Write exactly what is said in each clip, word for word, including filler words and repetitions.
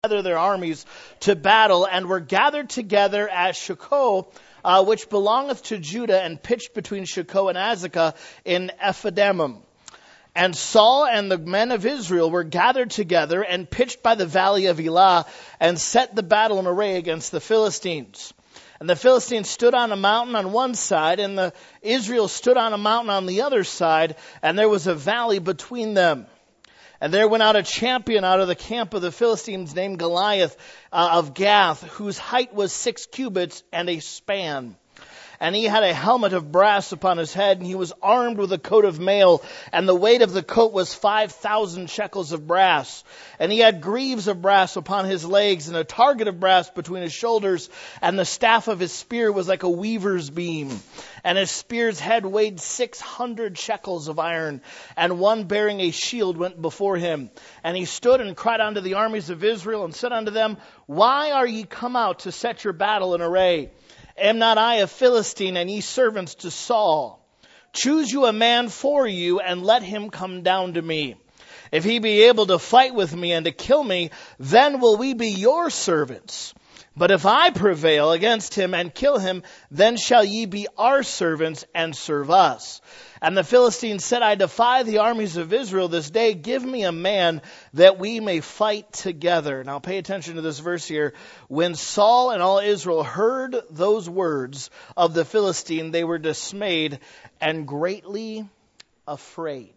gather their armies to battle, and were gathered together at Shochoh, uh, which belongeth to Judah, and pitched between Shochoh and Azekah in Ephraim. And Saul and the men of Israel were gathered together and pitched by the valley of Elah, and set the battle in array against the Philistines. And the Philistines stood on a mountain on one side, and the Israel stood on a mountain on the other side, and there was a valley between them. And there went out a champion out of the camp of the Philistines named Goliath uh, of Gath, whose height was six cubits and a span. And he had a helmet of brass upon his head, and he was armed with a coat of mail, and the weight of the coat was five thousand shekels of brass. And he had greaves of brass upon his legs, and a target of brass between his shoulders, and the staff of his spear was like a weaver's beam. And his spear's head weighed six hundred shekels of iron, and one bearing a shield went before him. And he stood and cried unto the armies of Israel, and said unto them, Why are ye come out to set your battle in array? Am not I a Philistine, and ye servants to Saul? Choose you a man for you, and let him come down to me. If he be able to fight with me and to kill me, then will we be your servants. But if I prevail against him and kill him, then shall ye be our servants and serve us. And the Philistines said, I defy the armies of Israel this day. Give me a man that we may fight together. Now pay attention to this verse here. When Saul and all Israel heard those words of the Philistine, they were dismayed and greatly afraid.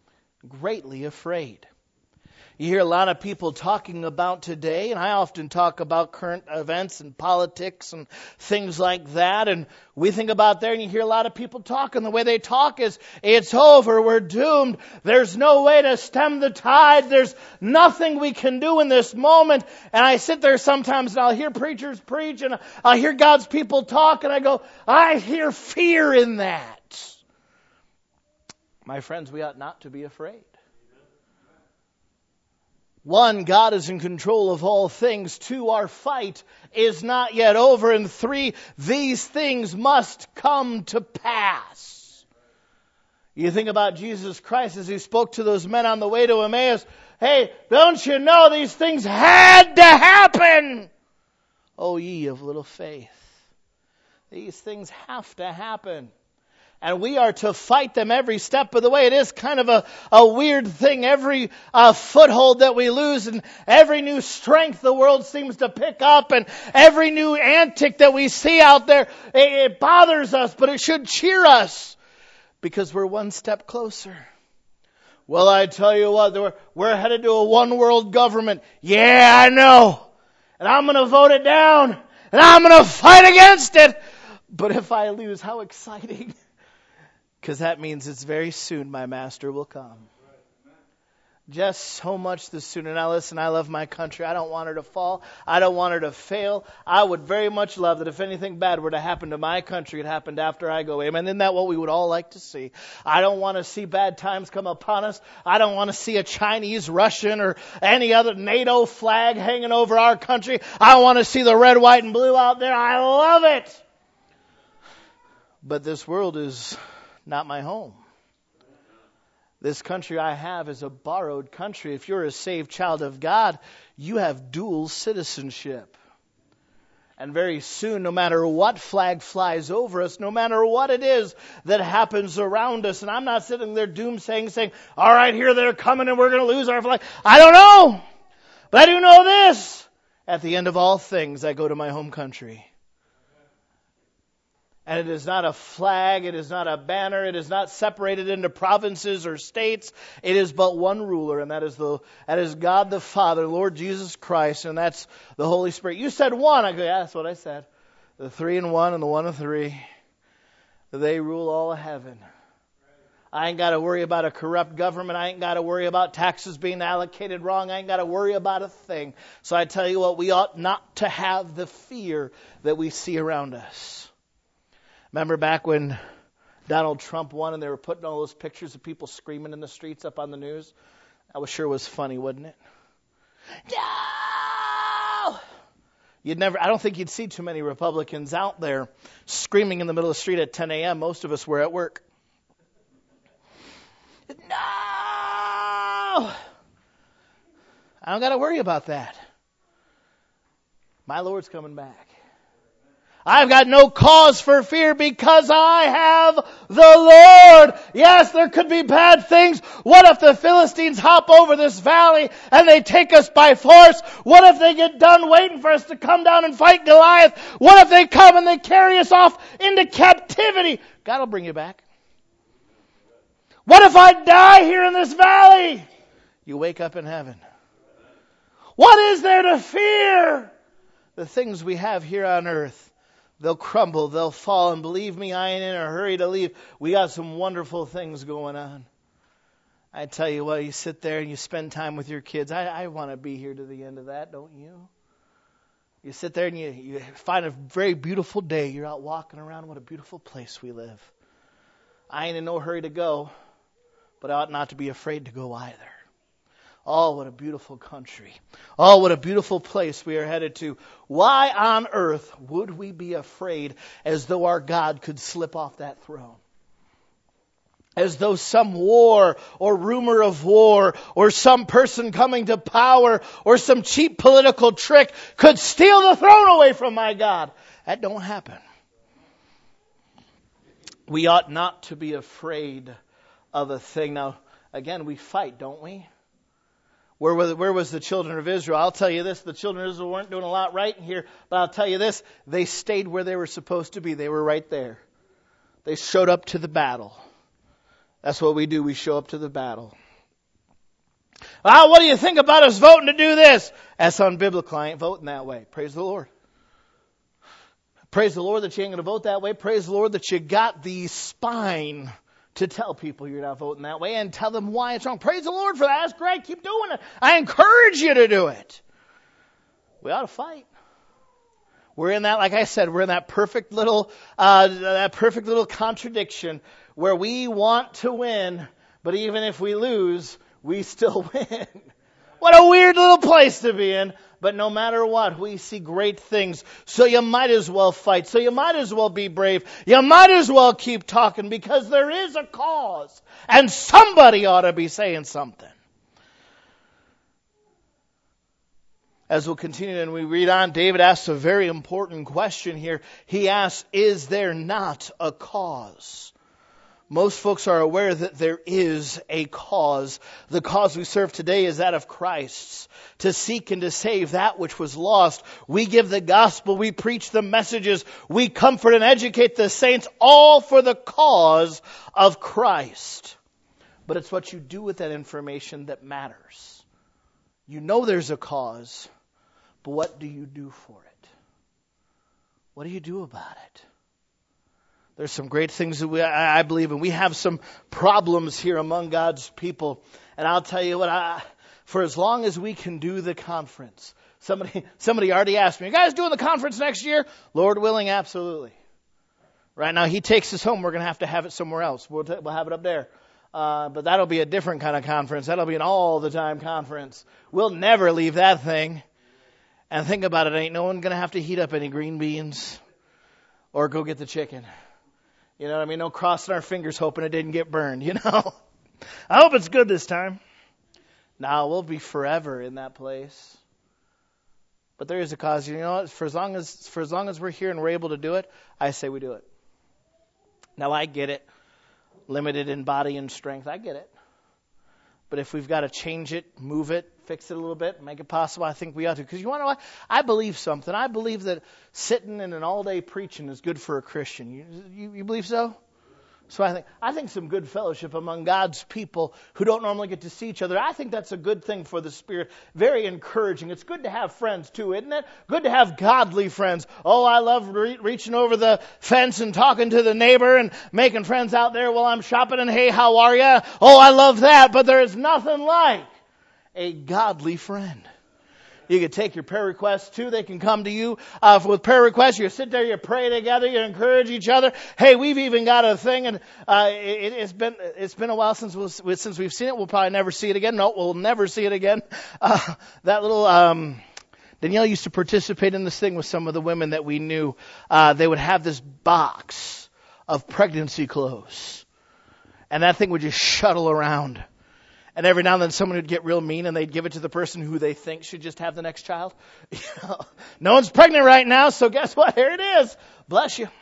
Greatly afraid. You hear a lot of people talking about today, and I often talk about current events and politics and things like that, and we think about there, and you hear a lot of people talking. The way they talk is, it's over, we're doomed, there's no way to stem the tide, there's nothing we can do in this moment. And I sit there sometimes and I'll hear preachers preach, and I'll hear God's people talk, and I go, I hear fear in that. My friends, we ought not to be afraid. One, God is in control of all things. Two, our fight is not yet over. And three, these things must come to pass. You think about Jesus Christ as he spoke to those men on the way to Emmaus. Hey, don't you know these things had to happen? O ye of little faith. These things have to happen. And we are to fight them every step of the way. It is kind of a, a weird thing. Every uh, foothold that we lose and every new strength the world seems to pick up and every new antic that we see out there, it, it bothers us, but it should cheer us because we're one step closer. Well, I tell you what, we're, we're headed to a one world government. Yeah, I know. And I'm going to vote it down. And I'm going to fight against it. But if I lose, how exciting. Because that means it's very soon my master will come. Just so much the sooner. Now listen, I love my country. I don't want her to fall. I don't want her to fail. I would very much love that if anything bad were to happen to my country, it happened after I go. Amen. Isn't that what we would all like to see? I don't want to see bad times come upon us. I don't want to see a Chinese, Russian, or any other NATO flag hanging over our country. I want to see the red, white, and blue out there. I love it. But this world is not my home. This country I have is a borrowed country. If you're a saved child of God, you have dual citizenship. And very soon, no matter what flag flies over us, no matter what it is that happens around us, and I'm not sitting there doomsaying, saying, all right, here they're coming and we're going to lose our flag. I don't know. But I do know this. At the end of all things, I go to my home country. And it is not a flag, it is not a banner, it is not separated into provinces or states. It is but one ruler, and that is the that is God the Father, Lord Jesus Christ, and that's the Holy Spirit. You said one. I go, yeah, that's what I said. The three and one and the one and three. They rule all of heaven. I ain't got to worry about a corrupt government. I ain't got to worry about taxes being allocated wrong. I ain't got to worry about a thing. So I tell you what, we ought not to have the fear that we see around us. Remember back when Donald Trump won and they were putting all those pictures of people screaming in the streets up on the news? That was sure was funny, wasn't it? No! You'd never, I don't think you'd see too many Republicans out there screaming in the middle of the street at ten a.m. Most of us were at work. No! I don't got to worry about that. My Lord's coming back. I've got no cause for fear because I have the Lord. Yes, there could be bad things. What if the Philistines hop over this valley and they take us by force? What if they get done waiting for us to come down and fight Goliath? What if they come and they carry us off into captivity? God will bring you back. What if I die here in this valley? You wake up in heaven. What is there to fear? The things we have here on earth. They'll crumble, they'll fall, and believe me, I ain't in a hurry to leave. We got some wonderful things going on. I tell you what, you sit there and you spend time with your kids. I, I want to be here to the end of that, don't you? You sit there and you, you find a very beautiful day. You're out walking around. What a beautiful place we live. I ain't in no hurry to go, but I ought not to be afraid to go either. Oh, what a beautiful country. Oh, what a beautiful place we are headed to. Why on earth would we be afraid as though our God could slip off that throne? As though some war or rumor of war or some person coming to power or some cheap political trick could steal the throne away from my God. That don't happen. We ought not to be afraid of a thing. Now, again, we fight, don't we? Where was, where was the children of Israel? I'll tell you this, the children of Israel weren't doing a lot right here, but I'll tell you this, they stayed where they were supposed to be. They were right there. They showed up to the battle. That's what we do. We show up to the battle. Well, what do you think about us voting to do this? That's unbiblical. I ain't voting that way. Praise the Lord. Praise the Lord that you ain't going to vote that way. Praise the Lord that you got the spine to tell people you're not voting that way and tell them why it's wrong. Praise the Lord for that. That's great. Keep doing it. I encourage you to do it. We ought to fight. We're in that, like I said, we're in that perfect little, uh, that perfect little contradiction where we want to win, but even if we lose, we still win. What a weird little place to be in. But no matter what, we see great things. So you might as well fight. So you might as well be brave. You might as well keep talking because there is a cause. And somebody ought to be saying something. As we'll continue and we read on, David asks a very important question here. He asks, is there not a cause? Most folks are aware that there is a cause. The cause we serve today is that of Christ's. To seek and to save that which was lost. We give the gospel. We preach the messages. We comfort and educate the saints, all for the cause of Christ. But it's what you do with that information that matters. You know there's a cause, but what do you do for it? What do you do about it? There's some great things that we, I believe in. We have some problems here among God's people. And I'll tell you what, I, for as long as we can do the conference. Somebody somebody already asked me, you guys doing the conference next year? Lord willing, absolutely. Right now, He takes us home. We're going to have to have it somewhere else. We'll, t- we'll have it up there. Uh, but that'll be a different kind of conference. That'll be an all-the-time conference. We'll never leave that thing. And think about it, ain't no one going to have to heat up any green beans or go get the chicken. You know what I mean? No crossing our fingers hoping it didn't get burned, you know? I hope it's good this time. No, we'll be forever in that place. But there is a cause. You know what? For as long as for as long as we're here and we're able to do it, I say we do it. Now, I get it. Limited in body and strength. I get it. But if we've got to change it, move it, fix it a little bit, make it possible, I think we ought to. Because you want to know what? I believe something. I believe that sitting in an all-day preaching is good for a Christian. You, you, you believe so? So I think I think some good fellowship among God's people who don't normally get to see each other, I think that's a good thing for the Spirit. Very encouraging. It's good to have friends too, isn't it? Good to have godly friends. Oh, I love re- reaching over the fence and talking to the neighbor and making friends out there while I'm shopping and hey, how are you? Oh, I love that. But there is nothing like a godly friend. You can take your prayer requests too. They can come to you uh, with prayer requests. You sit there, you pray together, you encourage each other. Hey, we've even got a thing, and uh, it, it's been it's been a while since we'll, since we've seen it. We'll probably never see it again. No, we'll never see it again. Uh, that little um, Danielle used to participate in this thing with some of the women that we knew. Uh, they would have this box of pregnancy clothes, and that thing would just shuttle around. And every now and then someone would get real mean and they'd give it to the person who they think should just have the next child. You know, no one's pregnant right now, so guess what? Here it is. Bless you.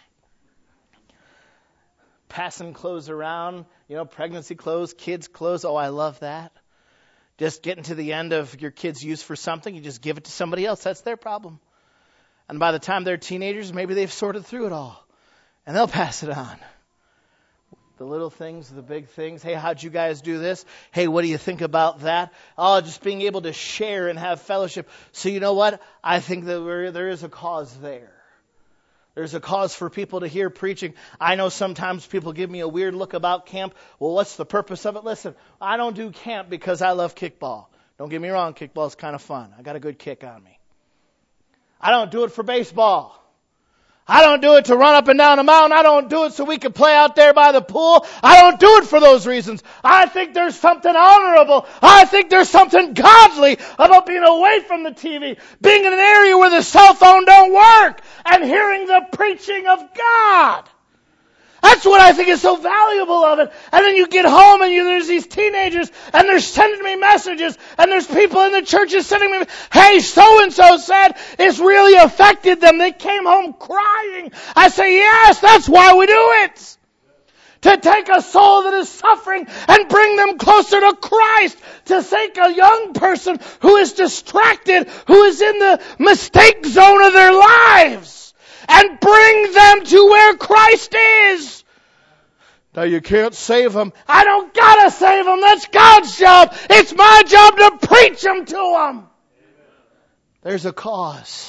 Passing clothes around, you know, pregnancy clothes, kids' clothes. Oh, I love that. Just getting to the end of your kid's use for something, you just give it to somebody else. That's their problem. And by the time they're teenagers, maybe they've sorted through it all. And they'll pass it on. The little things, the big things. Hey, how'd you guys do this? Hey, what do you think about that? Oh, just being able to share and have fellowship. So you know what? I think that we're, there is a cause there. There's a cause for people to hear preaching. I know sometimes people give me a weird look about camp. Well, what's the purpose of it? Listen, I don't do camp because I love kickball. Don't get me wrong, kickball is kind of fun. I got a good kick on me. I don't do it for baseball. I don't do it to run up and down a mountain. I don't do it so we can play out there by the pool. I don't do it for those reasons. I think there's something honorable. I think there's something godly about being away from the T V, being in an area where the cell phone don't work, and hearing the preaching of God. That's what I think is so valuable of it. And then you get home and you, there's these teenagers and they're sending me messages and there's people in the churches sending me, hey, so-and-so said it's really affected them. They came home crying. I say, yes, that's why we do it. To take a soul that is suffering and bring them closer to Christ. To take a young person who is distracted, who is in the mistake zone of their lives, and bring them to where Christ is. Now you can't save them. I don't gotta save them. That's God's job. It's my job to preach them to them. There's a cause.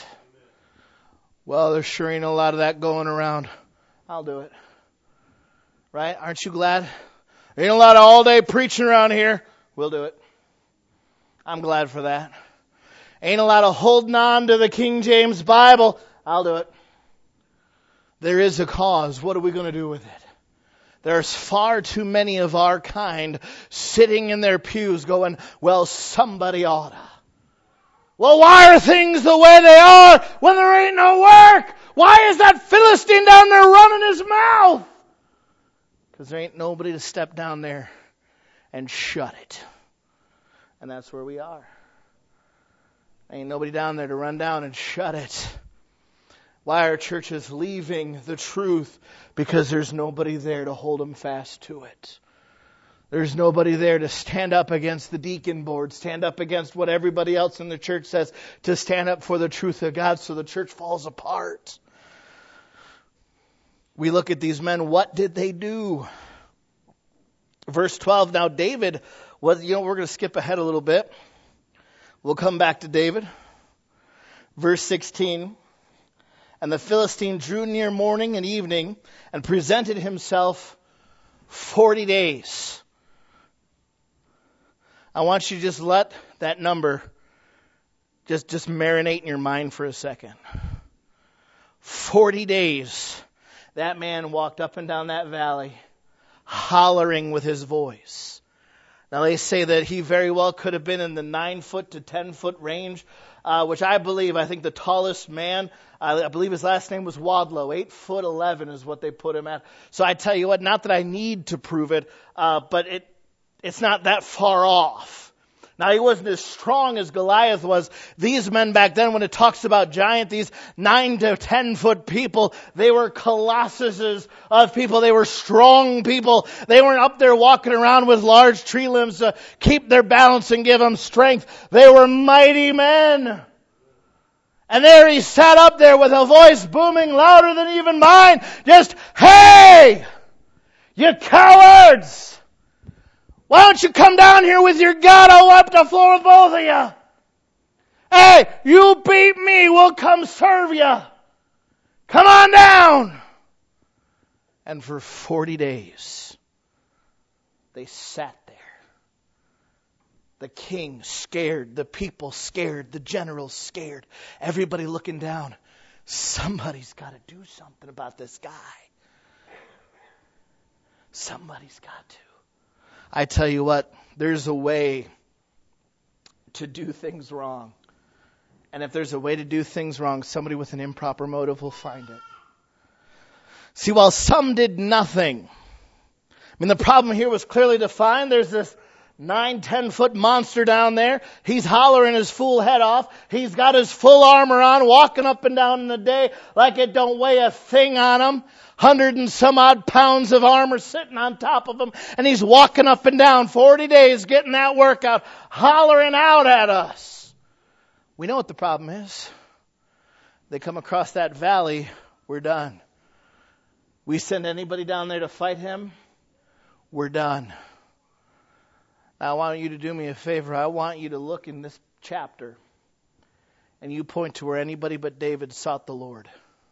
Well, there sure ain't a lot of that going around. I'll do it. Right? Aren't you glad? Ain't a lot of all day preaching around here. We'll do it. I'm glad for that. Ain't a lot of holding on to the King James Bible. I'll do it. There is a cause. What are we going to do with it? There's far too many of our kind sitting in their pews going, well, somebody oughta. Well, why are things the way they are when there ain't no work? Why is that Philistine down there running his mouth? Because there ain't nobody to step down there and shut it. And that's where we are. Ain't nobody down there to run down and shut it. Why are churches leaving the truth? Because there's nobody there to hold them fast to it. There's nobody there to stand up against the deacon board, stand up against what everybody else in the church says, to stand up for the truth of God, so the church falls apart. We look at these men, what did they do? Verse twelve, now David was, you know, we're going to skip ahead a little bit. We'll come back to David. Verse sixteen. And the Philistine drew near morning and evening and presented himself forty days. I want you to just let that number just, just marinate in your mind for a second. Forty days. That man walked up and down that valley hollering with his voice. Now they say that he very well could have been in the nine foot to ten foot range, uh, which I believe, I think the tallest man, uh, I believe his last name was Wadlow, eight foot eleven is what they put him at. So I tell you what, not that I need to prove it, uh, but it it's not that far off. Now, he wasn't as strong as Goliath was. These men back then, when it talks about giant, these nine to ten foot people, they were colossuses of people. They were strong people. They weren't up there walking around with large tree limbs to keep their balance and give them strength. They were mighty men. And there he sat up there with a voice booming louder than even mine. Just, hey, you cowards! Why don't you come down here with your God? I'll wipe the floor with both of you. Hey, you beat me. We'll come serve you. Come on down. And for forty days, they sat there. The king scared, the people scared, the generals scared, everybody looking down. Somebody's got to do something about this guy. Somebody's got to. I tell you what, there's a way to do things wrong. And if there's a way to do things wrong, somebody with an improper motive will find it. See, while some did nothing, I mean, the problem here was clearly defined. There's this, Nine, ten foot monster down there. He's hollering his fool head off. He's got his full armor on, walking up and down in the day like it don't weigh a thing on him. Hundred and some odd pounds of armor sitting on top of him. And he's walking up and down forty days getting that workout, hollering out at us. We know what the problem is. They come across that valley, we're done. We send anybody down there to fight him, we're done. Now, I want you to do me a favor. I want you to look in this chapter and you point to where anybody but David sought the Lord.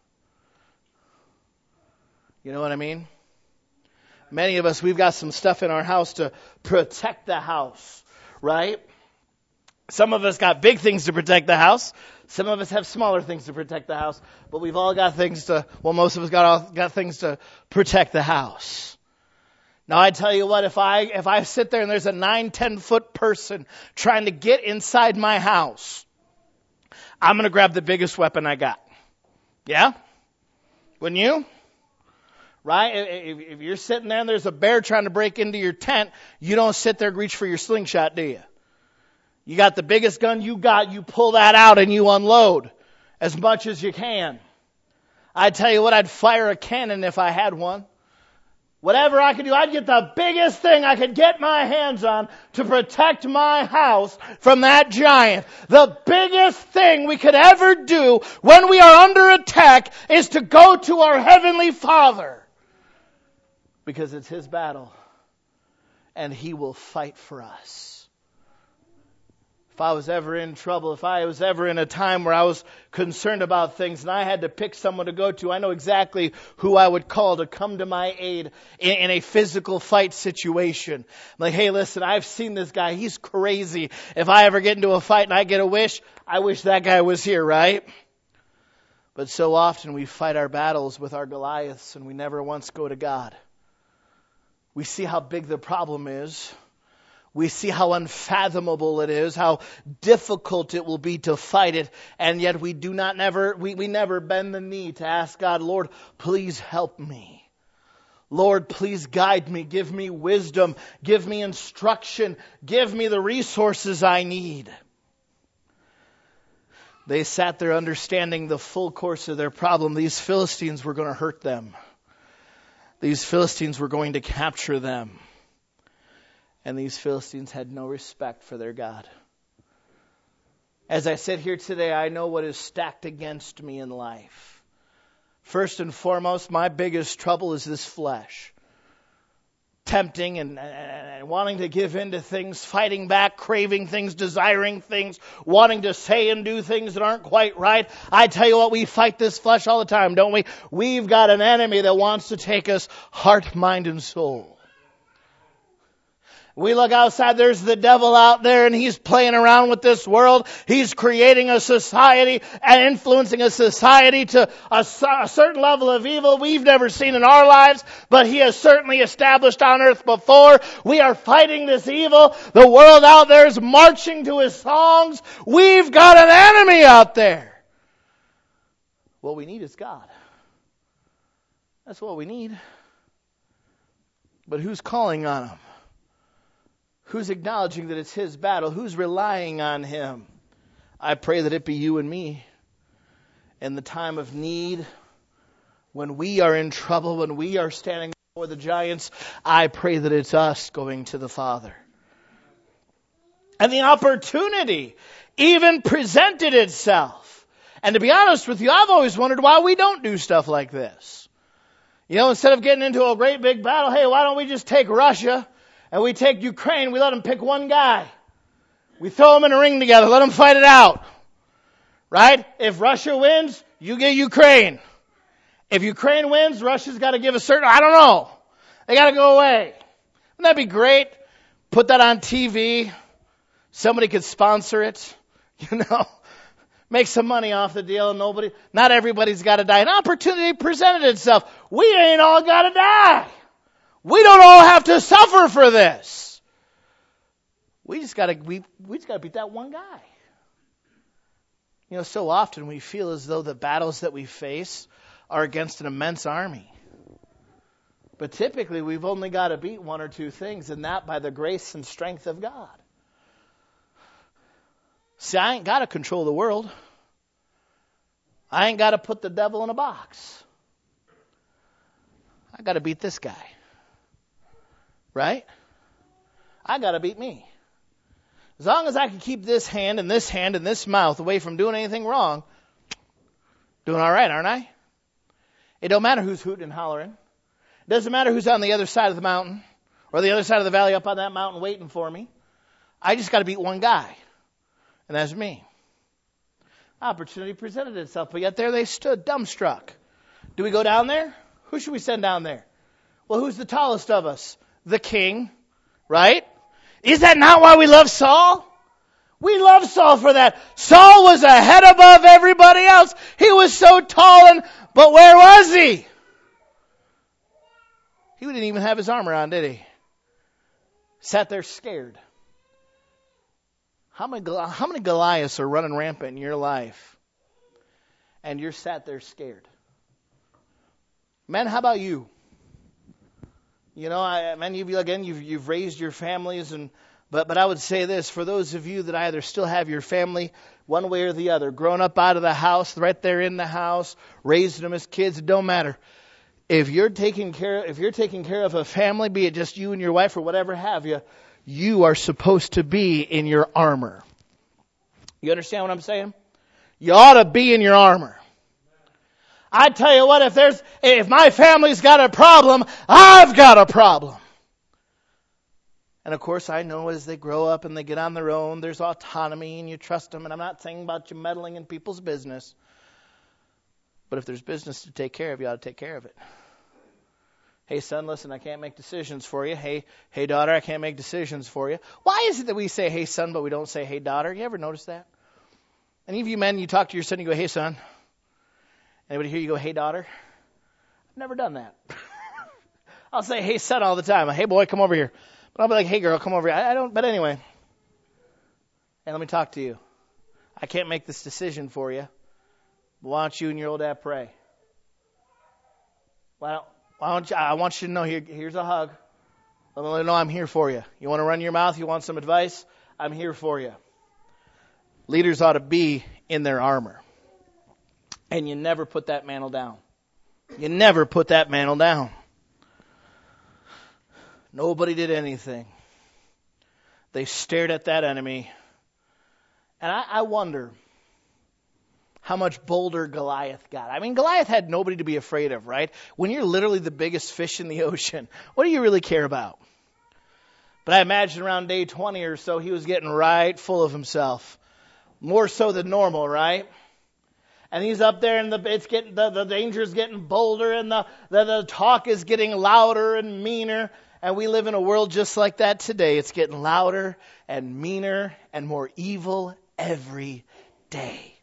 You know what I mean? Many of us, we've got some stuff in our house to protect the house, right? Some of us got big things to protect the house. Some of us have smaller things to protect the house. But we've all got things to, well, most of us got all, got things to protect the house. Now, I tell you what, if I if I sit there and there's a nine, ten foot person trying to get inside my house, I'm going to grab the biggest weapon I got. Yeah? Wouldn't you? Right? If, if you're sitting there and there's a bear trying to break into your tent, you don't sit there and reach for your slingshot, do you? You got the biggest gun you got, you pull that out and you unload as much as you can. I tell you what, I'd fire a cannon if I had one. Whatever I could do, I'd get the biggest thing I could get my hands on to protect my house from that giant. The biggest thing we could ever do when we are under attack is to go to our Heavenly Father. Because it's His battle. And He will fight for us. If I was ever in trouble, if I was ever in a time where I was concerned about things and I had to pick someone to go to, I know exactly who I would call to come to my aid in, in a physical fight situation. I'm like, hey, listen, I've seen this guy. He's crazy. If I ever get into a fight and I get a wish, I wish that guy was here, right? But so often we fight our battles with our Goliaths and we never once go to God. We see how big the problem is. We see how unfathomable it is, how difficult it will be to fight it, and yet we do not never, we, we never bend the knee to ask God, Lord, please help me. Lord, please guide me, give me wisdom, give me instruction, give me the resources I need. They sat there understanding the full course of their problem. These Philistines were going to hurt them. These Philistines were going to capture them. And these Philistines had no respect for their God. As I sit here today, I know what is stacked against me in life. First and foremost, my biggest trouble is this flesh. Tempting and, and wanting to give in to things, fighting back, craving things, desiring things, wanting to say and do things that aren't quite right. I tell you what, we fight this flesh all the time, don't we? We've got an enemy that wants to take us heart, mind, and soul. We look outside, there's the devil out there and he's playing around with this world. He's creating a society and influencing a society to a, a certain level of evil we've never seen in our lives, but he has certainly established on earth before. We are fighting this evil. The world out there is marching to his songs. We've got an enemy out there. What we need is God. That's what we need. But who's calling on him? Who's acknowledging that it's his battle? Who's relying on him? I pray that it be you and me. In the time of need, when we are in trouble, when we are standing before the giants, I pray that it's us going to the Father. And the opportunity even presented itself. And to be honest with you, I've always wondered why we don't do stuff like this. You know, instead of getting into a great big battle, hey, why don't we just take Russia? And we take Ukraine, we let them pick one guy. We throw them in a ring together, let them fight it out. Right? If Russia wins, you get Ukraine. If Ukraine wins, Russia's got to give a certain, I don't know. They got to go away. Wouldn't that be great? Put that on T V. Somebody could sponsor it. You know, make some money off the deal and nobody, not everybody's got to die. An opportunity presented itself. We ain't all got to die. We don't all have to suffer for this. We just got to we we just got to beat that one guy. You know, so often we feel as though the battles that we face are against an immense army. But typically we've only got to beat one or two things, and that by the grace and strength of God. See, I ain't got to control the world. I ain't got to put the devil in a box. I got to beat this guy. Right? I got to beat me. As long as I can keep this hand and this hand and this mouth away from doing anything wrong, doing all right, aren't I? It don't matter who's hooting and hollering. It doesn't matter who's on the other side of the mountain or the other side of the valley up on that mountain waiting for me. I just got to beat one guy, and that's me. Opportunity presented itself, but yet there they stood, dumbstruck. Do we go down there? Who should we send down there? Well, who's the tallest of us? The king, right? Is that not why we love Saul? We love Saul for that. Saul was a head above everybody else. He was so tall, and but where was he? He didn't even have his armor on, did he? Sat there scared. How many, how many Goliaths are running rampant in your life? And you're sat there scared. Men, how about you? You know, I, men, you've, again, you've, you've raised your families, and but but I would say this, for those of you that either still have your family one way or the other, grown up out of the house, right there in the house, raising them as kids, it don't matter. If you're taking care, if you're taking care of a family, be it just you and your wife or whatever have you, you are supposed to be in your armor. You understand what I'm saying? You ought to be in your armor. I tell you what, if there's, if my family's got a problem, I've got a problem. And of course, I know as they grow up and they get on their own, there's autonomy and you trust them. And I'm not saying about you meddling in people's business. But if there's business to take care of, you ought to take care of it. Hey, son, listen, I can't make decisions for you. Hey, hey, daughter, I can't make decisions for you. Why is it that we say, hey, son, but we don't say, hey, daughter? You ever notice that? Any of you men, you talk to your son, you go, hey, son. Anybody here, you go, hey, daughter? I've never done that. I'll say, hey, son, all the time. Hey, boy, come over here. But I'll be like, hey, girl, come over here. I, I don't, but anyway. Hey, let me talk to you. I can't make this decision for you. But why don't you and your old dad pray? Why don't, why don't you, I want you to know, here, here's a hug. Let me know I'm here for you. You want to run your mouth? You want some advice? I'm here for you. Leaders ought to be in their armor. And you never put that mantle down. You never put that mantle down. Nobody did anything. They stared at that enemy. And I, I wonder how much bolder Goliath got. I mean, Goliath had nobody to be afraid of, right? When you're literally the biggest fish in the ocean, what do you really care about? But I imagine around day twenty or so, he was getting right full of himself. More so than normal, right? And he's up there, and the it's getting the, the danger's getting bolder, and the, the the talk is getting louder and meaner. And we live in a world just like that today. It's getting louder and meaner and more evil every day.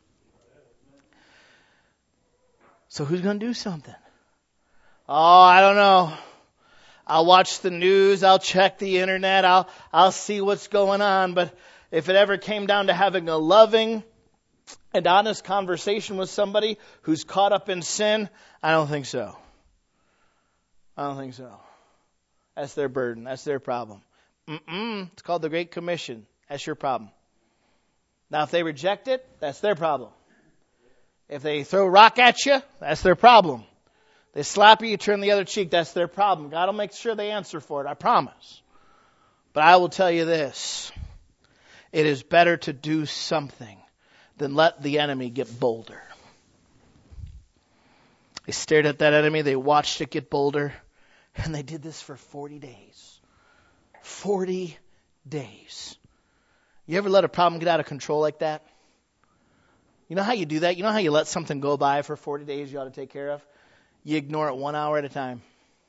So who's going to do something? Oh, I don't know. I'll watch the news. I'll check the internet. I'll I'll see what's going on. But if it ever came down to having a loving and honest conversation with somebody who's caught up in sin, I don't think so. I don't think so. That's their burden. That's their problem. Mm-mm. It's called the Great Commission. That's your problem. Now, if they reject it, that's their problem. If they throw a rock at you, that's their problem. They slap you, you turn the other cheek, that's their problem. God will make sure they answer for it, I promise. But I will tell you this. It is better to do something than let the enemy get bolder. They stared at that enemy, they watched it get bolder, and they did this for forty days. forty days. You ever let a problem get out of control like that? You know how you do that? You know how you let something go by for forty days you ought to take care of? You ignore it one hour at a time.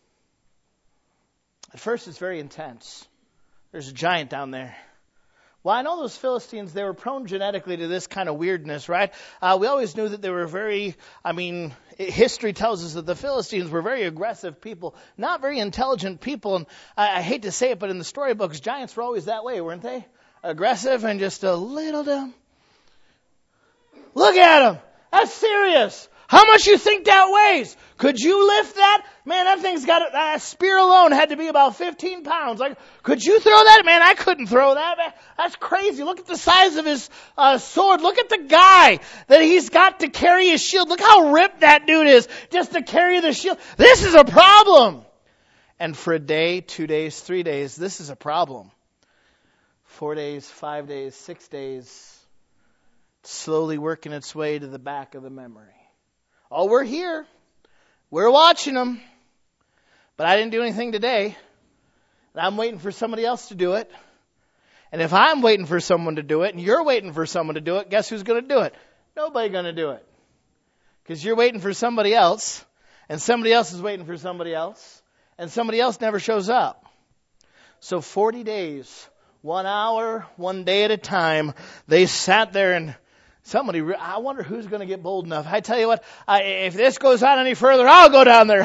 At first it's very intense. There's a giant down there. Well, I know those Philistines, they were prone genetically to this kind of weirdness, right? Uh, we always knew that they were very, I mean, history tells us that the Philistines were very aggressive people, not very intelligent people. And I, I hate to say it, but in the storybooks, giants were always that way, weren't they? Aggressive and just a little dumb. Look at him. That's serious. How much you think that weighs? Could you lift that? Man, that thing's got, that spear alone had to be about fifteen pounds. Like, could you throw that? Man, I couldn't throw that. Man, that's crazy. Look at the size of his uh, sword. Look at the guy that he's got to carry his shield. Look how ripped that dude is just to carry the shield. This is a problem. And for a day, two days, three days, this is a problem. Four days, five days, six days, slowly working its way to the back of the memory. Oh, we're here. We're watching them. But I didn't do anything today. And I'm waiting for somebody else to do it. And if I'm waiting for someone to do it, and you're waiting for someone to do it, guess who's going to do it? Nobody's going to do it. Because you're waiting for somebody else, and somebody else is waiting for somebody else, and somebody else never shows up. So forty days, one hour, one day at a time, they sat there and somebody, I wonder who's going to get bold enough. I tell you what, I, if this goes on any further, I'll go down there.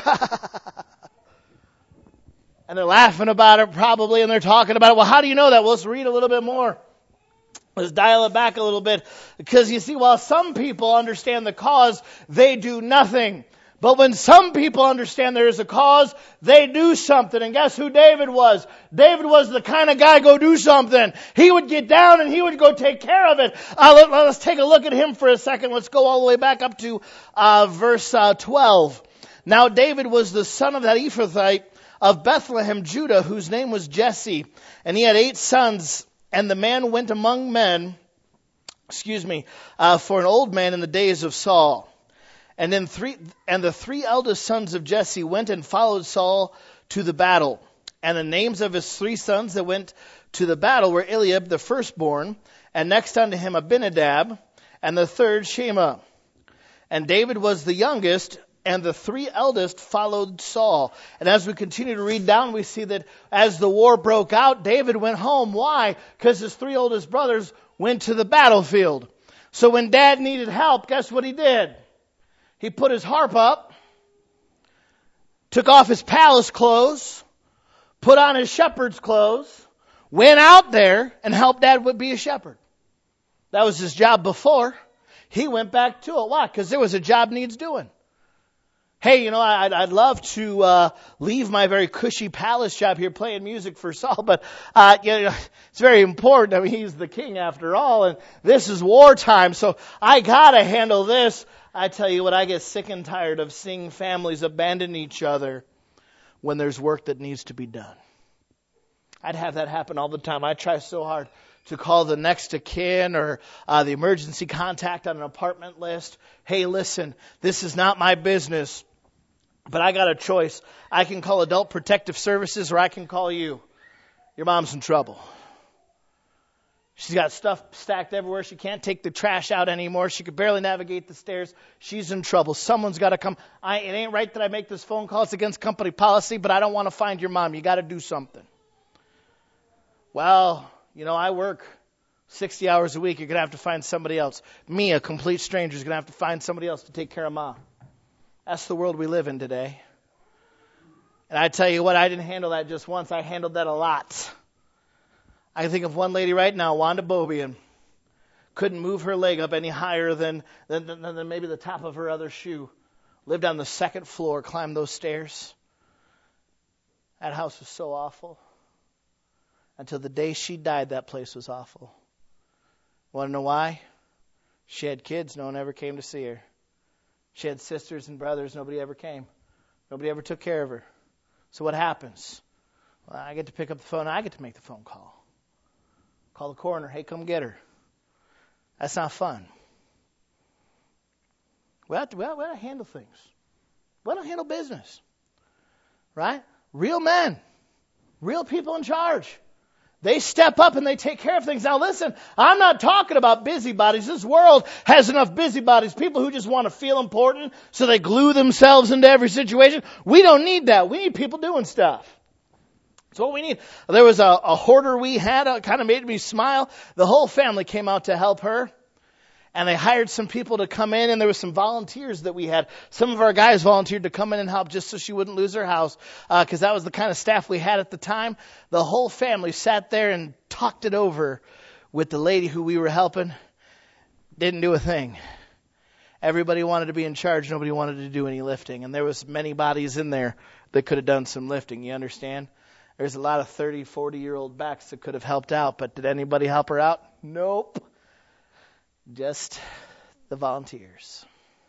And they're laughing about it probably, and they're talking about it. Well, how do you know that? Well, let's read a little bit more. Let's dial it back a little bit. Because you see, while some people understand the cause, they do nothing. But when some people understand there is a cause, they do something. And guess who David was? David was the kind of guy, go do something. He would get down and he would go take care of it. Uh, let, let's take a look at him for a second. Let's go all the way back up to uh, verse uh, twelve. Now David was the son of that Ephrathite of Bethlehem, Judah, whose name was Jesse. And he had eight sons. And the man went among men, excuse me, uh, for an old man in the days of Saul. And then three, and the three eldest sons of Jesse went and followed Saul to the battle. And the names of his three sons that went to the battle were Eliab, the firstborn, and next unto him Abinadab, and the third Shema. And David was the youngest, and the three eldest followed Saul. And as we continue to read down, we see that as the war broke out, David went home. Why? Because his three oldest brothers went to the battlefield. So when Dad needed help, guess what he did? He put his harp up, took off his palace clothes, put on his shepherd's clothes, went out there and helped Dad be a shepherd. That was his job before. He went back to it. Why? Because there was a job needs doing. Hey, you know, I'd, I'd love to uh, leave my very cushy palace job here playing music for Saul, but uh, you know, it's very important. I mean, he's the king after all, and this is wartime, so I gotta handle this. I tell you what, I get sick and tired of seeing families abandon each other when there's work that needs to be done. I'd have that happen all the time. I try so hard to call the next of kin or uh, the emergency contact on an apartment list. Hey, listen, this is not my business, but I got a choice. I can call Adult Protective Services or I can call you. Your mom's in trouble. She's got stuff stacked everywhere. She can't take the trash out anymore. She could barely navigate the stairs. She's in trouble. Someone's got to come. I, it ain't right that I make this phone call. It's against company policy, but I don't want to find your mom. You got to do something. Well, you know, I work sixty hours a week. You're going to have to find somebody else. Me, a complete stranger, is going to have to find somebody else to take care of Mom. That's the world we live in today. And I tell you what, I didn't handle that just once. I handled that a lot. I think of one lady right now, Wanda Bobian. Couldn't move her leg up any higher than, than, than, than maybe the top of her other shoe. Lived on the second floor, climbed those stairs. That house was so awful. Until the day she died, that place was awful. Want to know why? She had kids. No one ever came to see her. She had sisters and brothers. Nobody ever came. Nobody ever took care of her. So what happens? Well, I get to pick up the phone. I get to make the phone call. Call the coroner. Hey, come get her. That's not fun. We have to, we have to handle things. We have to handle business. Right? Real men. Real people in charge. They step up and they take care of things. Now listen, I'm not talking about busybodies. This world has enough busybodies. People who just want to feel important, so they glue themselves into every situation. We don't need that. We need people doing stuff. That's what we need. There was a, a hoarder we had, uh, kind of made me smile. The whole family came out to help her. And they hired some people to come in, and there were some volunteers that we had. Some of our guys volunteered to come in and help just so she wouldn't lose her house, because uh, that was the kind of staff we had at the time. The whole family sat there and talked it over with the lady who we were helping. Didn't do a thing. Everybody wanted to be in charge. Nobody wanted to do any lifting. And there was many bodies in there that could have done some lifting. You understand? There's a lot of thirty, forty-year-old backs that could have helped out. But did anybody help her out? Nope. Just the volunteers.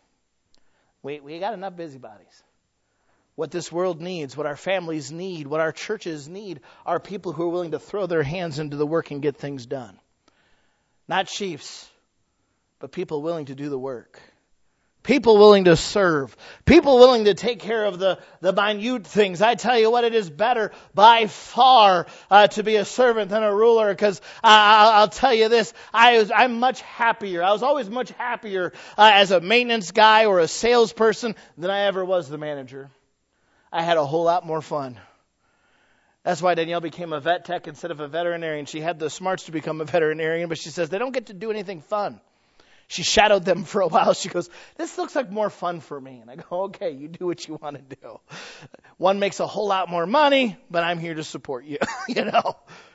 We we got enough busybodies. What this world needs, what our families need, what our churches need are people who are willing to throw their hands into the work and get things done. Not chiefs, but people willing to do the work. People willing to serve. People willing to take care of the, the minute things. I tell you what, it is better by far uh, to be a servant than a ruler, because uh, I'll, I'll tell you this, I was, I'm much happier. I was always much happier uh, as a maintenance guy or a salesperson than I ever was the manager. I had a whole lot more fun. That's why Danielle became a vet tech instead of a veterinarian. She had the smarts to become a veterinarian, but she says they don't get to do anything fun. She shadowed them for a while. She goes, this looks like more fun for me. And I go, okay, you do what you want to do. One makes a whole lot more money, but I'm here to support you. You know,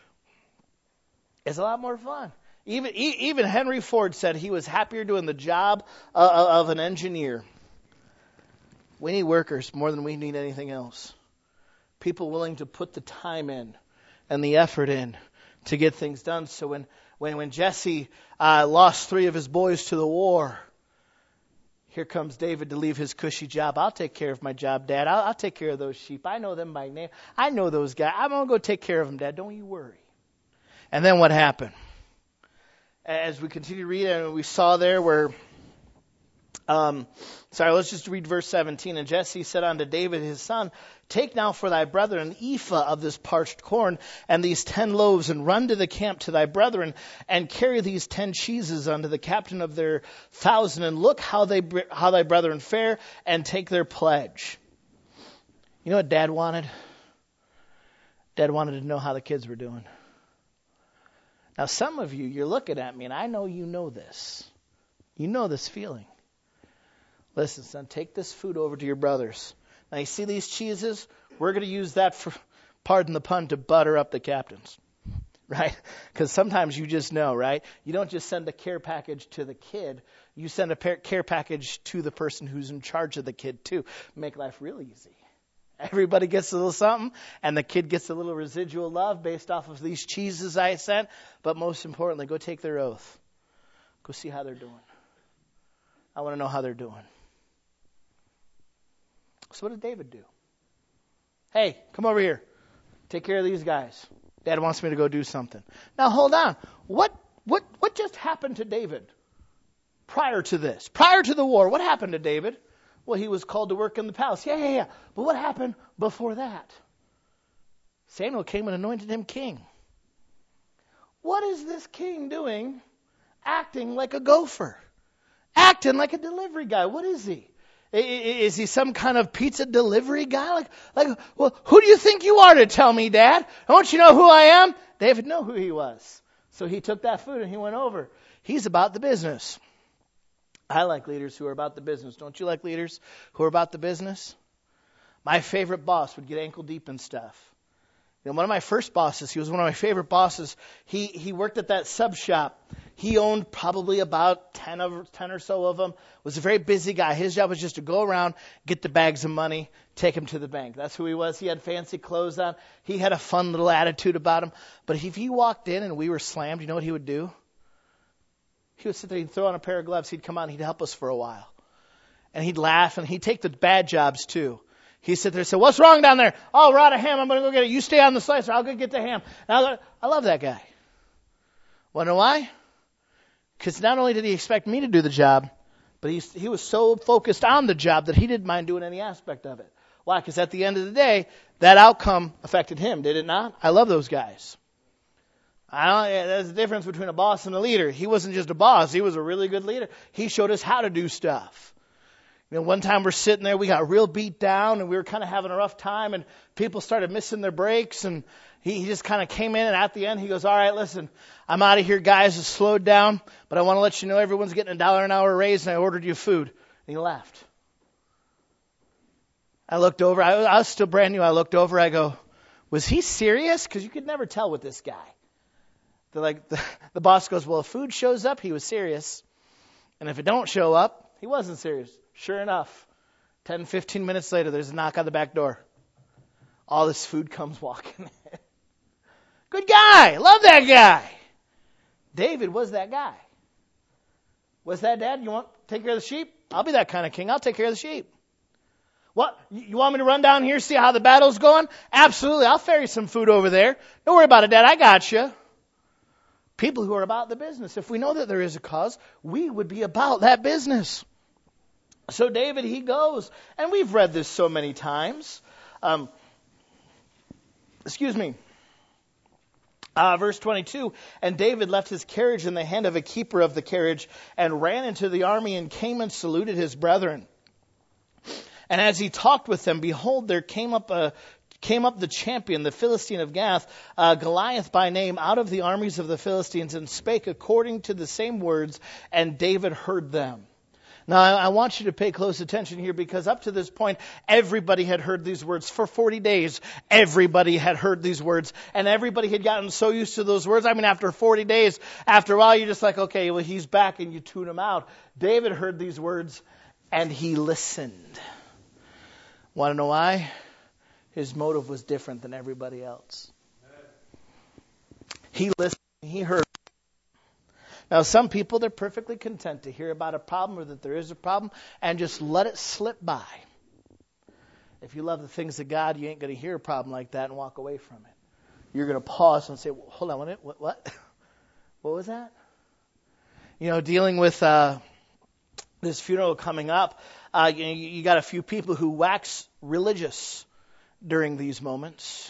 it's a lot more fun. Even even Henry Ford said he was happier doing the job uh, of an engineer. We need workers more than we need anything else. People willing to put the time in and the effort in to get things done. So when when, when Jesse uh, lost three of his boys to the war, here comes David to leave his cushy job. I'll take care of my job, Dad. I'll, I'll take care of those sheep. I know them by name. I know those guys. I'm going to go take care of them, Dad. Don't you worry. And then what happened? As we continue reading, we saw there where... Um, sorry, let's just read verse seventeen. And Jesse said unto David his son, take now for thy brethren an ephah of this parched corn and these ten loaves, and run to the camp to thy brethren, and carry these ten cheeses unto the captain of their thousand, and look how they how thy brethren fare, and take their pledge. You know what Dad wanted? Dad wanted to know how the kids were doing. Now, some of you, you're looking at me, and I know you know this. You know this feeling. Listen, son, take this food over to your brothers. Now, you see these cheeses? We're going to use that, for, pardon the pun, to butter up the captains. Right? Because sometimes you just know, right? You don't just send a care package to the kid. You send a care package to the person who's in charge of the kid, too. Make life real easy. Everybody gets a little something, and the kid gets a little residual love based off of these cheeses I sent. But most importantly, go take their oath. Go see how they're doing. I want to know how they're doing. So what did David do? Hey, come over here. Take care of these guys. Dad wants me to go do something. Now hold on. What what what just happened to David prior to this? Prior to the war, what happened to David? Well, he was called to work in the palace. Yeah, yeah, yeah. But what happened before that? Samuel came and anointed him king. What is this king doing acting like a gopher? Acting like a delivery guy? What is he? Is he some kind of pizza delivery guy? Like, like, well, who do you think you are to tell me, Dad? Don't you know who I am? David knew who he was. So he took that food and he went over. He's about the business. I like leaders who are about the business. Don't you like leaders who are about the business? My favorite boss would get ankle deep in stuff. You know, one of my first bosses, he was one of my favorite bosses. He he worked at that sub shop. He owned probably about ten of ten or so of them. Was a very busy guy. His job was just to go around, get the bags of money, take them to the bank. That's who he was. He had fancy clothes on. He had a fun little attitude about him. But if he walked in and we were slammed, you know what he would do? He would sit there, he'd throw on a pair of gloves, he'd come out, and he'd help us for a while. And he'd laugh, and he'd take the bad jobs too. He'd sit there and say, what's wrong down there? Oh, we're out of ham, I'm going to go get it. You stay on the slicer, I'll go get the ham. Now, I love that guy. Want to know why? Because not only did he expect me to do the job, but he, he was so focused on the job that he didn't mind doing any aspect of it. Why? Because at the end of the day, that outcome affected him, did it not? I love those guys. I don't, there's a difference between a boss and a leader. He wasn't just a boss. He was a really good leader. He showed us how to do stuff. You know, one time we're sitting there, we got real beat down, and we were kind of having a rough time, and people started missing their breaks, and he, he just kind of came in, and at the end, he goes, all right, listen, I'm out of here, guys. It's slowed down, but I want to let you know everyone's getting a dollar an hour raise, and I ordered you food. And he laughed. I looked over. I, I was still brand new. I looked over. I go, was he serious? Because you could never tell with this guy. They're like, the, the boss goes, well, if food shows up, he was serious. And if it don't show up, he wasn't serious. Sure enough, ten, fifteen minutes later, there's a knock on the back door. All this food comes walking in. Good guy. Love that guy. David was that guy. Was that, Dad? You want to take care of the sheep? I'll be that kind of king. I'll take care of the sheep. What? You want me to run down here, see how the battle's going? Absolutely. I'll ferry some food over there. Don't worry about it, Dad. I got you. People who are about the business. If we know that there is a cause, we would be about that business. So David, he goes. And we've read this so many times. Um, excuse me. Uh, verse twenty-two, and David left his carriage in the hand of a keeper of the carriage and ran into the army and came and saluted his brethren. And as he talked with them, behold, there came up a came up the champion, the Philistine of Gath, uh, Goliath by name, out of the armies of the Philistines, and spake according to the same words, and David heard them. Now, I want you to pay close attention here, because up to this point, everybody had heard these words. For forty days, everybody had heard these words, and everybody had gotten so used to those words. I mean, after forty days, after a while, you're just like, okay, well, he's back, and you tune him out. David heard these words, and he listened. Want to know why? His motive was different than everybody else. He listened, he heard. Now, some people, they're perfectly content to hear about a problem or that there is a problem and just let it slip by. If you love the things of God, you ain't going to hear a problem like that and walk away from it. You're going to pause and say, well, hold on a minute, what, what? What was that? You know, dealing with uh, this funeral coming up, uh, you, you got a few people who wax religious during these moments.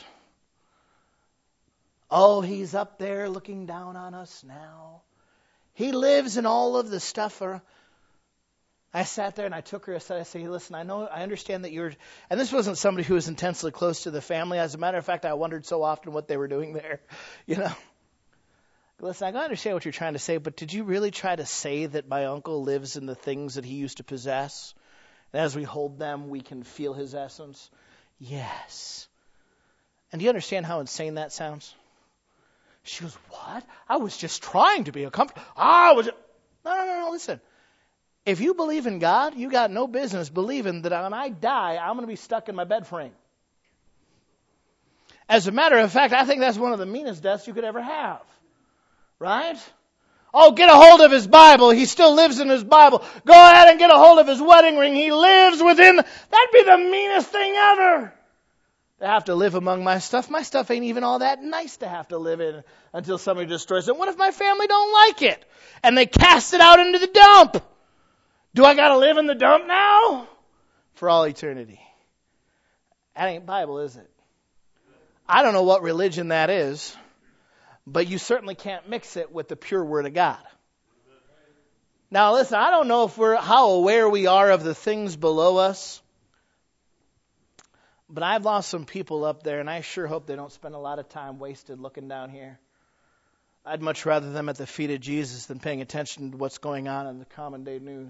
Oh, he's up there looking down on us now. He lives in all of the stuff. I sat there and I took her aside. I said, hey, listen, I know, I understand that you're, and this wasn't somebody who was intensely close to the family. As a matter of fact, I wondered so often what they were doing there. You know, listen, I understand what you're trying to say, but did you really try to say that my uncle lives in the things that he used to possess? And as we hold them, we can feel his essence? Yes. And do you understand how insane that sounds? She goes, what? I was just trying to be a comfort. I was. No, no, no, no, listen. If you believe in God, you got no business believing that when I die, I'm going to be stuck in my bed frame. As a matter of fact, I think that's one of the meanest deaths you could ever have. Right? Oh, get a hold of his Bible. He still lives in his Bible. Go ahead and get a hold of his wedding ring. He lives within. That'd be the meanest thing ever. To have to live among my stuff. My stuff ain't even all that nice to have to live in until somebody destroys it. What if my family don't like it? And they cast it out into the dump? Do I got to live in the dump now? For all eternity. That ain't Bible, is it? I don't know what religion that is, but you certainly can't mix it with the pure Word of God. Now listen, I don't know if we're how aware we are of the things below us. But I've lost some people up there, and I sure hope they don't spend a lot of time wasted looking down here. I'd much rather them at the feet of Jesus than paying attention to what's going on in the common day news.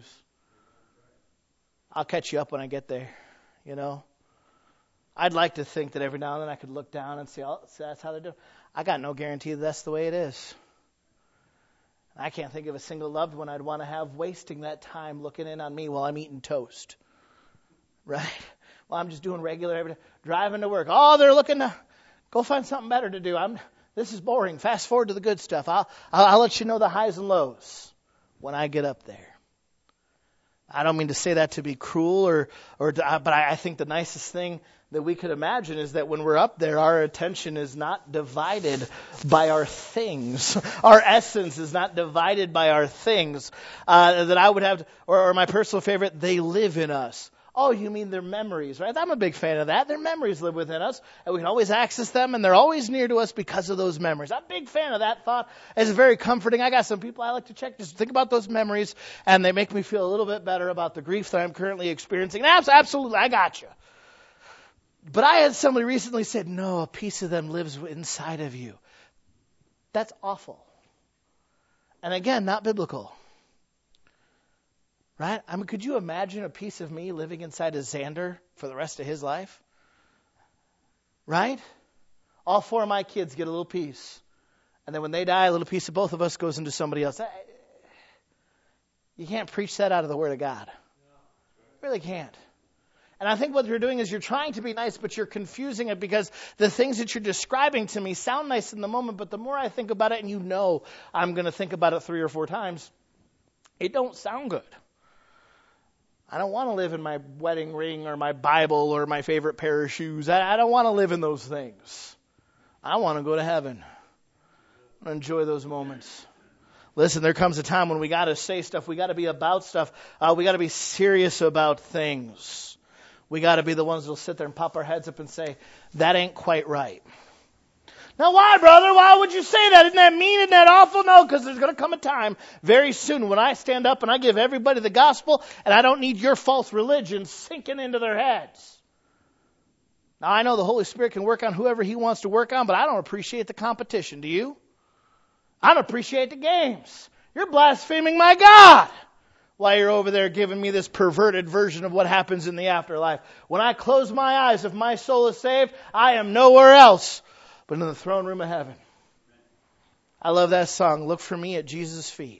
I'll catch you up when I get there, you know. I'd like to think that every now and then I could look down and see, oh, see that's how they're doing. I got no guarantee that that's the way it is. I can't think of a single loved one I'd want to have wasting that time looking in on me while I'm eating toast. Right? Well, I'm just doing regular every day, driving to work. Oh, they're looking to go find something better to do. I'm. This is boring. Fast forward to the good stuff. I'll, I'll, I'll let you know the highs and lows when I get up there. I don't mean to say that to be cruel, or, or to, but I, I think the nicest thing that we could imagine is that when we're up there, our attention is not divided by our things. Our essence is not divided by our things. Uh, that I would have, to, or, or my personal favorite, they live in us. Oh, you mean their memories, right? I'm a big fan of that. Their memories live within us, and we can always access them, and they're always near to us because of those memories. I'm a big fan of that thought. It's very comforting. I got some people I like to check, just think about those memories, and they make me feel a little bit better about the grief that I'm currently experiencing. And absolutely, I got you. But I had somebody recently said, no, a piece of them lives inside of you. That's awful. And again, not biblical. Right? I mean, could you imagine a piece of me living inside of Xander for the rest of his life? Right? All four of my kids get a little piece. And then when they die, a little piece of both of us goes into somebody else. You can't preach that out of the Word of God. You really can't. And I think what you're doing is you're trying to be nice, but you're confusing it because the things that you're describing to me sound nice in the moment, but the more I think about it, and you know I'm going to think about it three or four times, it don't sound good. I don't want to live in my wedding ring or my Bible or my favorite pair of shoes. I, I don't want to live in those things. I want to go to heaven. I want to enjoy those moments. Listen, there comes a time when we got to say stuff. We got to be about stuff. Uh, we got to be serious about things. We got to be the ones that will sit there and pop our heads up and say, that ain't quite right. Now, why, brother? Why would you say that? Isn't that mean? Isn't that awful? No, because there's going to come a time very soon when I stand up and I give everybody the gospel, and I don't need your false religion sinking into their heads. Now, I know the Holy Spirit can work on whoever He wants to work on, but I don't appreciate the competition. Do you? I don't appreciate the games. You're blaspheming my God while you're over there giving me this perverted version of what happens in the afterlife. When I close my eyes, if my soul is saved, I am nowhere else but in the throne room of heaven. I love that song, Look for Me at Jesus' Feet.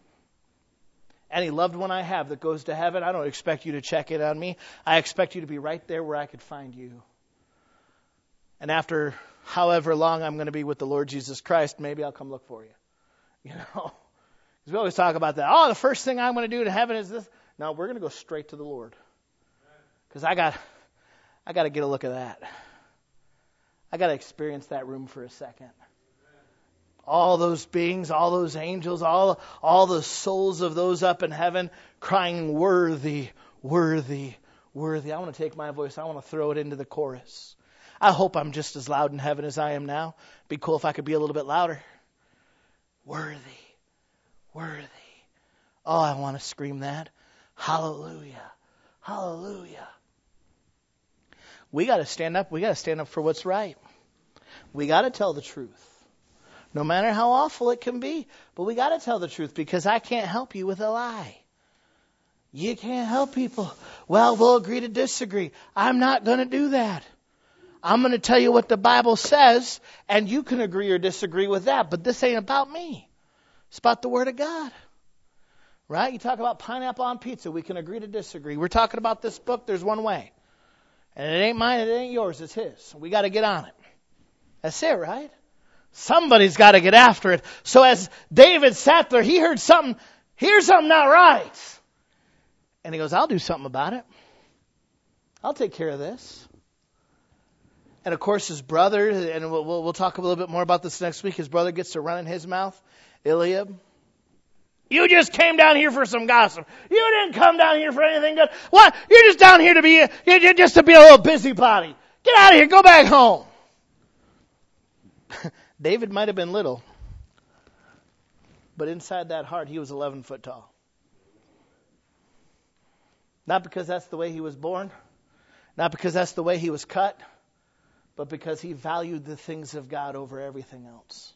Any loved one I have that goes to heaven, I don't expect you to check in on me. I expect you to be right there where I could find you. And after however long I'm going to be with the Lord Jesus Christ, maybe I'll come look for you. You know? Because we always talk about that. Oh, the first thing I'm going to do in heaven is this. No, we're going to go straight to the Lord. Because I got, I got to get a look at that. I got to experience that room for a second. All those beings, all those angels, all, all the souls of those up in heaven crying, worthy, worthy, worthy. I want to take my voice. I want to throw it into the chorus. I hope I'm just as loud in heaven as I am now. It'd be cool if I could be a little bit louder. Worthy. Worthy. Oh, I want to scream that. Hallelujah. Hallelujah. We got to stand up. We got to stand up for what's right. We got to tell the truth. No matter how awful it can be. But we got to tell the truth because I can't help you with a lie. You can't help people. Well, we'll agree to disagree. I'm not going to do that. I'm going to tell you what the Bible says, and you can agree or disagree with that. But this ain't about me. It's about the Word of God. Right? You talk about pineapple on pizza. We can agree to disagree. We're talking about this book. There's one way. And it ain't mine. It ain't yours. It's His. We got to get on it. That's it, right? Somebody's got to get after it. So as David sat there, he heard something. Here's something not right. And he goes, I'll do something about it. I'll take care of this. And of course his brother, and we'll, we'll, we'll talk a little bit more about this next week, his brother gets to run in his mouth. Eliab. You just came down here for some gossip. You didn't come down here for anything good. What? You're just down here to be, you're just to be a little busybody. Get out of here. Go back home. David might have been little, but inside that heart, he was eleven foot tall. Not because that's the way he was born, not because that's the way he was cut, but because he valued the things of God over everything else.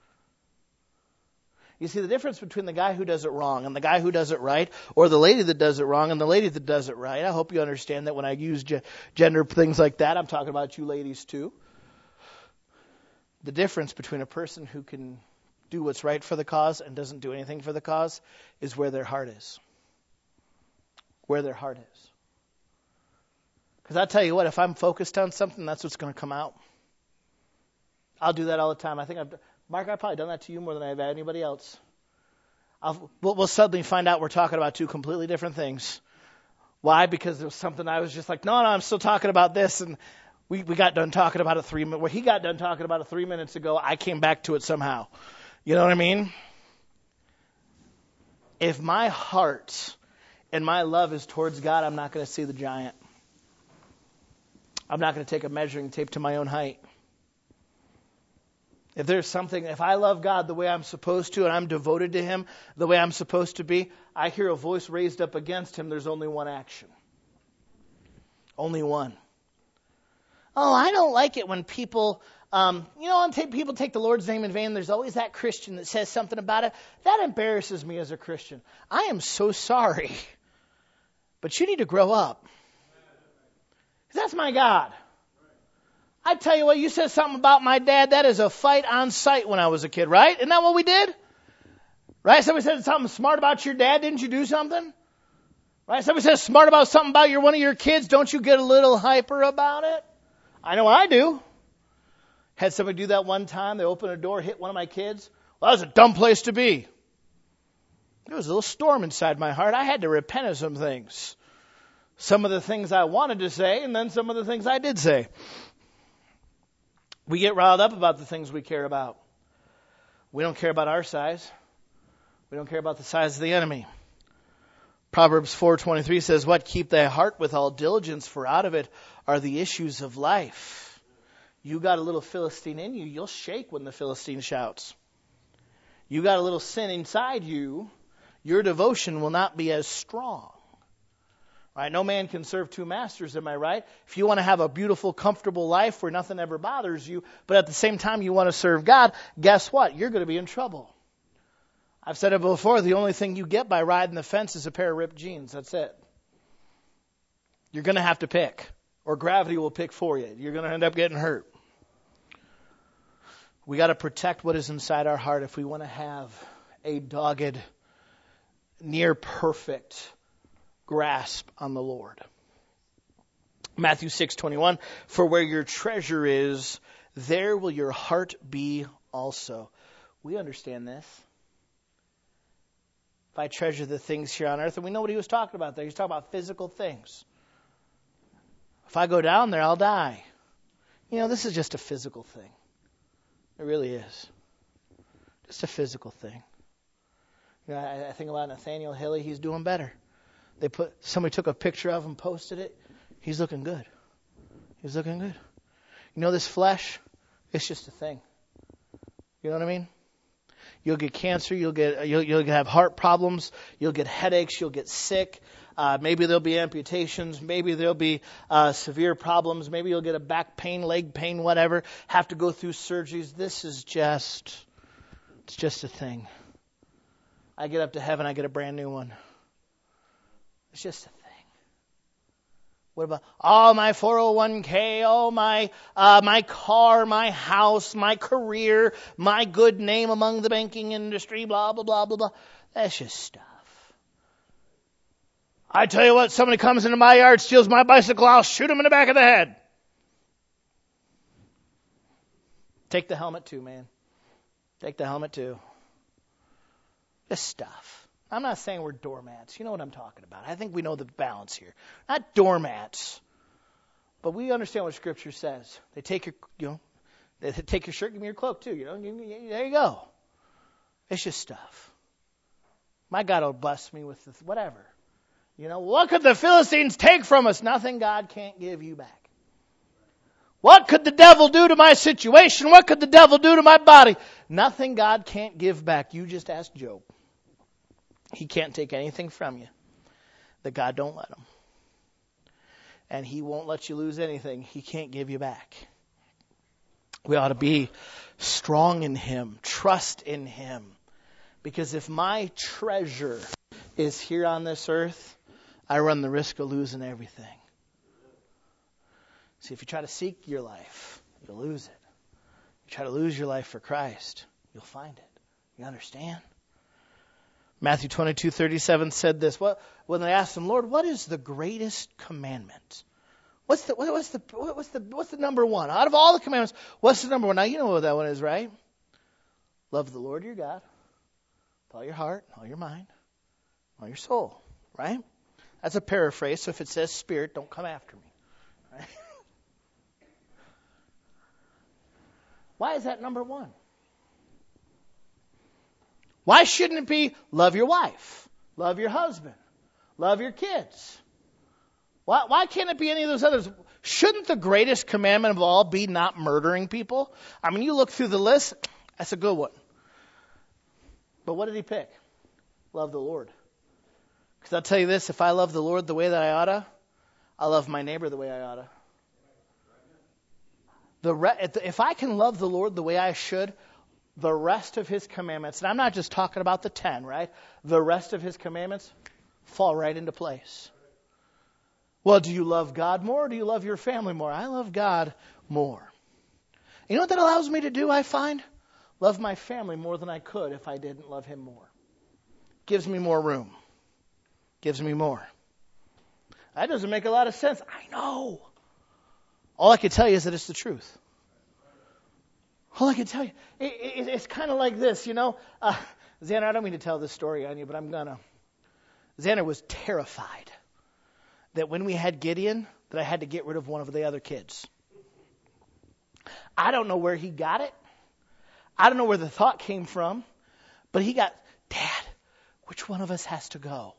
You see, the difference between the guy who does it wrong and the guy who does it right, or the lady that does it wrong and the lady that does it right. I hope you understand that when I use ge- gender things like that, I'm talking about you ladies too. The difference between a person who can do what's right for the cause and doesn't do anything for the cause is where their heart is. Where their heart is. Because I tell you what, if I'm focused on something, that's what's going to come out. I'll do that all the time. I think I've Mark, I've probably done that to you more than I've had anybody else. I'll, we'll, we'll suddenly find out we're talking about two completely different things. Why? Because there was something I was just like, no, no, I'm still talking about this. And we, we got done talking about it three minutes. Well, he got done talking about it three minutes ago. I came back to it somehow. You know what I mean? If my heart and my love is towards God, I'm not going to see the giant. I'm not going to take a measuring tape to my own height. If there's something, if I love God the way I'm supposed to and I'm devoted to Him the way I'm supposed to be, I hear a voice raised up against Him, there's only one action. Only one. Oh, I don't like it when people, um, you know, when people take the Lord's name in vain, there's always that Christian that says something about it. That embarrasses me as a Christian. I am so sorry. But you need to grow up. That's my God. I tell you what, you said something about my dad. That is a fight on sight when I was a kid, right? Isn't that what we did? Right? Somebody said something smart about your dad. Didn't you do something? Right? Somebody says smart about something about your one of your kids. Don't you get a little hyper about it? I know I do. Had somebody do that one time. They opened a door, hit one of my kids. Well, that was a dumb place to be. There was a little storm inside my heart. I had to repent of some things. Some of the things I wanted to say, and then some of the things I did say. We get riled up about the things we care about. We don't care about our size. We don't care about the size of the enemy. Proverbs four twenty-three says, "What? Keep thy heart with all diligence, for out of it are the issues of life." You got a little Philistine in you, you'll shake when the Philistine shouts. You got a little sin inside you, your devotion will not be as strong. Right? No man can serve two masters, am I right? If you want to have a beautiful, comfortable life where nothing ever bothers you, but at the same time you want to serve God, guess what? You're going to be in trouble. I've said it before, the only thing you get by riding the fence is a pair of ripped jeans. That's it. You're going to have to pick, or gravity will pick for you. You're going to end up getting hurt. We got to protect what is inside our heart if we want to have a dogged, near perfect grasp on the Lord. Matthew six twenty-one, "For where your treasure is, there will your heart be also." We understand this. If I treasure the things here on earth, and we know what he was talking about there. He's talking about physical things. If I go down there, I'll die. You know, this is just a physical thing. It really is. Just a physical thing. You know, I, I think about Nathaniel Hilly. He's doing better. They put somebody took a picture of him, posted it. He's looking good. He's looking good. You know, this flesh, it's just a thing. You know what I mean? You'll get cancer. You'll get you'll, you'll have heart problems. You'll get headaches. You'll get sick. Uh, maybe there'll be amputations. Maybe there'll be uh, severe problems. Maybe you'll get a back pain, leg pain, whatever. Have to go through surgeries. This is just it's just a thing. I get up to heaven. I get a brand new one. It's just a thing. What about all my four oh one k, all my uh, my car, my house, my career, my good name among the banking industry, blah, blah, blah, blah, blah. That's just stuff. I tell you what, somebody comes into my yard, steals my bicycle, I'll shoot him in the back of the head. Take the helmet too, man. Take the helmet too. This stuff. I'm not saying we're doormats. You know what I'm talking about. I think we know the balance here. Not doormats, but we understand what Scripture says. They take your, you know, they take your shirt, give me your cloak too. You know, there you go. It's just stuff. My God will bless me with this, whatever. You know, what could the Philistines take from us? Nothing God can't give you back. What could the devil do to my situation? What could the devil do to my body? Nothing God can't give back. You just ask Job. He can't take anything from you that God don't let him. And he won't let you lose anything he can't give you back. We ought to be strong in him, trust in him. Because if my treasure is here on this earth, I run the risk of losing everything. See, if you try to seek your life, you'll lose it. You try to lose your life for Christ, you'll find it. You understand? Matthew twenty-two thirty-seven said this. What, when they asked him, Lord, what is the greatest commandment? What's the what's the what's the what's the number one out of all the commandments? What's the number one? Now you know what that one is, right? Love the Lord your God with all your heart, all your mind, all your soul, right? That's a paraphrase. So if it says spirit, don't come after me. Right? Why is that number one? Why shouldn't it be love your wife, love your husband, love your kids? Why, why can't it be any of those others? Shouldn't the greatest commandment of all be not murdering people? I mean, you look through the list, that's a good one. But what did he pick? Love the Lord. Because I'll tell you this, if I love the Lord the way that I oughta, I'll love my neighbor the way I oughta. The re- if I can love the Lord the way I should, the rest of his commandments, and I'm not just talking about the ten, right? The rest of his commandments fall right into place. Well, do you love God more or do you love your family more? I love God more. You know what that allows me to do, I find? Love my family more than I could if I didn't love him more. gives me more room. Gives me more. That doesn't make a lot of sense. I know. All I can tell you is that it's the truth. All I can tell you, it, it, it's kind of like this, you know. Uh, Xander, I don't mean to tell this story on you, but I'm gonna. Xander was terrified that when we had Gideon, that I had to get rid of one of the other kids. I don't know where he got it. I don't know where the thought came from, but he got, Dad, which one of us has to go?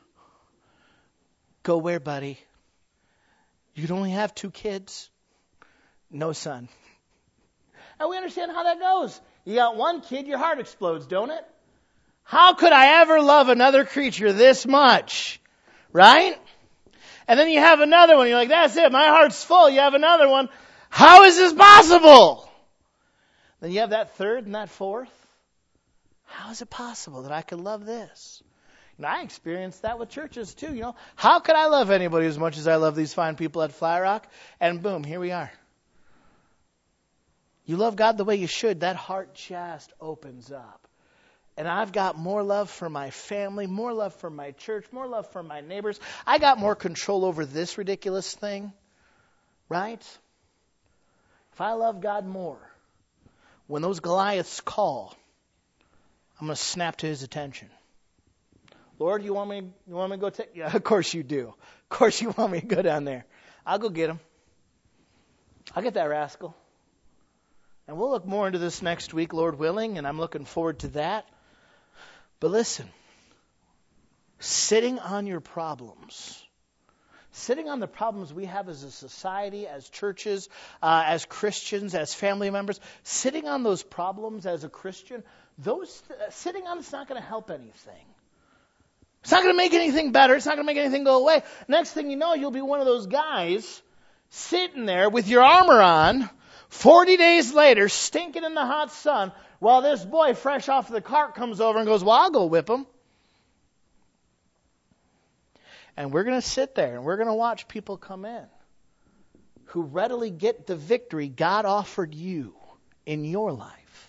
Go where, buddy? You'd only have two kids. No, son. And we understand how that goes. You got one kid, your heart explodes, don't it? How could I ever love another creature this much? Right? And then you have another one. You're like, that's it. My heart's full. You have another one. How is this possible? Then you have that third and that fourth. How is it possible that I could love this? And I experienced that with churches too. You know, how could I love anybody as much as I love these fine people at Fly Rock? And boom, here we are. You love God the way you should. That heart just opens up. And I've got more love for my family, more love for my church, more love for my neighbors. I got more control over this ridiculous thing, right? If I love God more, when those Goliaths call, I'm going to snap to his attention. Lord, you want me, you want me to go take? Yeah, of course you do. Of course you want me to go down there. I'll go get him. I'll get that rascal. And we'll look more into this next week, Lord willing, and I'm looking forward to that. But listen, sitting on your problems, sitting on the problems we have as a society, as churches, uh, as Christians, as family members, sitting on those problems as a Christian, those uh, sitting on it's not going to help anything. It's not going to make anything better. It's not going to make anything go away. Next thing you know, you'll be one of those guys sitting there with your armor on, forty days later, stinking in the hot sun, while this boy fresh off the cart comes over and goes, well, I'll go whip him. And we're going to sit there and we're going to watch people come in who readily get the victory God offered you in your life.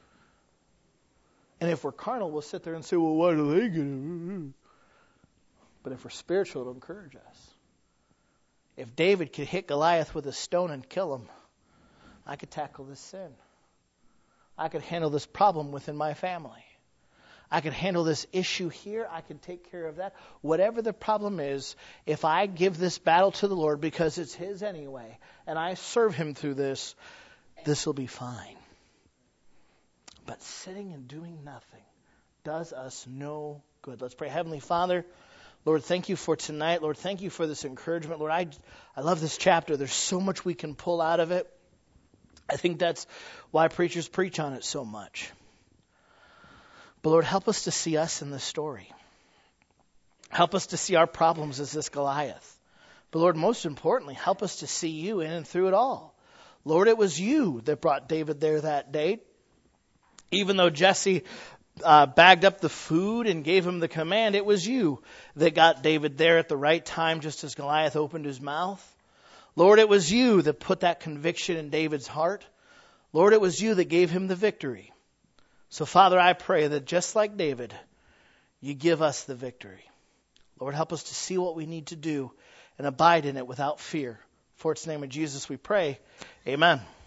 And if we're carnal, we'll sit there and say, well, why do they get it? But if we're spiritual, it'll encourage us. If David could hit Goliath with a stone and kill him, I could tackle this sin. I could handle this problem within my family. I could handle this issue here. I could take care of that. Whatever the problem is, if I give this battle to the Lord because it's His anyway, and I serve Him through this, this will be fine. But sitting and doing nothing does us no good. Let's pray. Heavenly Father, Lord, thank you for tonight. Lord, thank you for this encouragement. Lord, I, I love this chapter. There's so much we can pull out of it. I think that's why preachers preach on it so much. But Lord, help us to see us in this story. Help us to see our problems as this Goliath. But Lord, most importantly, help us to see you in and through it all. Lord, it was you that brought David there that day. Even though Jesse uh, bagged up the food and gave him the command, it was you that got David there at the right time, just as Goliath opened his mouth. Lord, it was you that put that conviction in David's heart. Lord, it was you that gave him the victory. So, Father, I pray that just like David, you give us the victory. Lord, help us to see what we need to do and abide in it without fear. For it's in the name of Jesus we pray. Amen.